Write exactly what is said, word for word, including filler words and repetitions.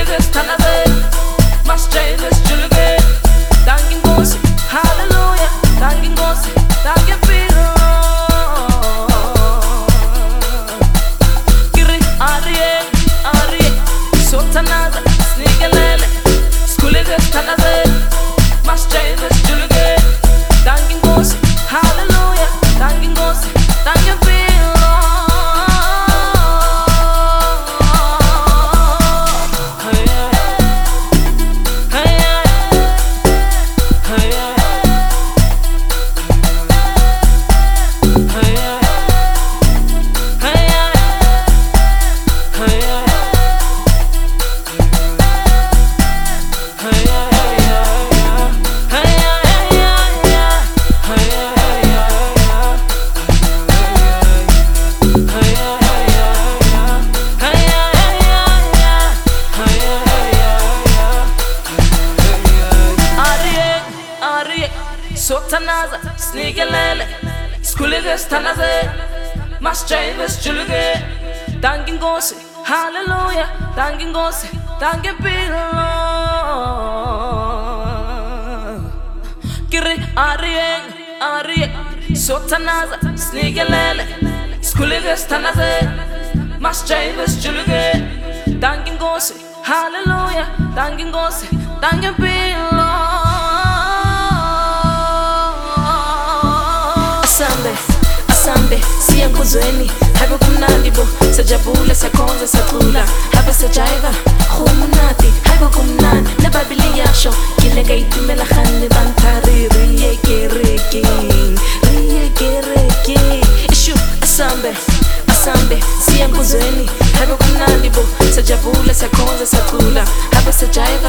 Skullige stanaze, masjele skullige. Thanking God, hallelujah. Thanking God, thank you Piro. Kiri arie arie, sotanaza snigelele. Skullige stanaze, masjele skullige. Thanking God, hallelujah. Thanking God, thank you Piro. Sotanaza, snigelele, skullige stanaze, masjele skullige. Thanking God, hallelujah. Thanking God, thank you Piro. Kiri arie arie, sotanaza, snigelele, skullige stanaze, masjele skullige. Thanking God, hallelujah. Thanking God, thank you Piro. Asambe, asambe, siya nkuzweni. Haibo kumnandi bo, sajabula, sakonza, satrula. Haibo sajaiva, khumunati. Haibo kumnandi, nebabili yasho. Kilega itumela khande bantari. Riye gereki, riye gereki. Ishu, asambe, asambe, siya nkuzweni. Haibo kumnandi bo, sajabula, sakonza, satrula. Haibo sajaiva.